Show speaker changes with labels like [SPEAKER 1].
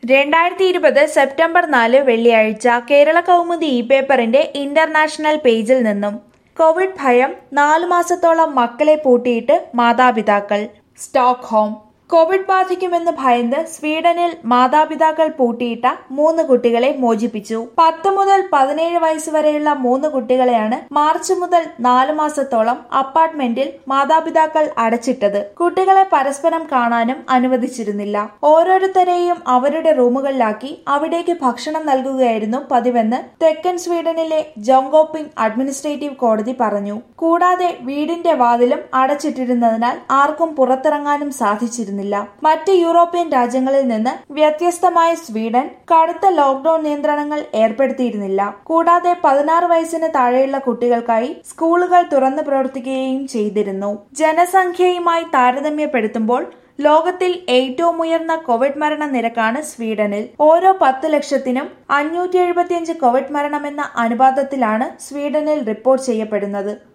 [SPEAKER 1] 2020 September 4 വെള്ളിയാഴ്ച കേരള കൗമുദി പേപ്പറിന്റെ international പേജിൽ നിന്നും കോവിഡ് ഭയം 4 മാസത്തോളം മക്കളെ പൂട്ടിയിട്ട് മാതാപിതാക്കൾ. സ്റ്റോക്ക്ഹോം. കോവിഡ് ബാധിക്കുമെന്ന് ഭയന്ന് സ്വീഡനിൽ മാതാപിതാക്കൾ പൂട്ടിയിട്ട 3 കുട്ടികളെ മോചിപ്പിച്ചു. 10 മുതൽ 17 വയസ്സ് വരെയുള്ള 3 കുട്ടികളെയാണ് മാർച്ച് മുതൽ 4 മാസത്തോളം അപ്പാർട്ട്മെന്റിൽ മാതാപിതാക്കൾ അടച്ചിട്ടത്. കുട്ടികളെ പരസ്പരം കാണാനും അനുവദിച്ചിരുന്നില്ല. ഓരോരുത്തരെയും അവരുടെ റൂമുകളിലാക്കി അവിടേക്ക് ഭക്ഷണം നൽകുകയായിരുന്നു പതിവെന്ന് തെക്കൻ സ്വീഡനിലെ ജോങ്കോപ്പിംഗ് അഡ്മിനിസ്ട്രേറ്റീവ് കോടതി പറഞ്ഞു. കൂടാതെ വീടിന്റെ വാതിലും അടച്ചിട്ടിരുന്നതിനാൽ ആർക്കും പുറത്തിറങ്ങാനും സാധിച്ചിരുന്നില്ല. മറ്റ് യൂറോപ്യൻ രാജ്യങ്ങളിൽ നിന്ന് വ്യത്യസ്തമായി സ്വീഡൻ കടുത്ത ലോക്ഡൌൺ നിയന്ത്രണങ്ങൾ ഏർപ്പെടുത്തിയിരുന്നില്ല. കൂടാതെ 16 വയസ്സിന് താഴെയുള്ള കുട്ടികൾക്കായി സ്കൂളുകൾ തുറന്നു പ്രവർത്തിക്കുകയും ചെയ്തിരുന്നു. ജനസംഖ്യയുമായി താരതമ്യപ്പെടുത്തുമ്പോൾ ലോകത്തിൽ ഏറ്റവും ഉയർന്ന കോവിഡ് മരണ നിരക്കാണ് സ്വീഡനിൽ. ഓരോ 10 ലക്ഷത്തിനും 575 കോവിഡ് മരണമെന്ന അനുപാതത്തിലാണ് സ്വീഡനിൽ റിപ്പോർട്ട് ചെയ്യപ്പെടുന്നത്.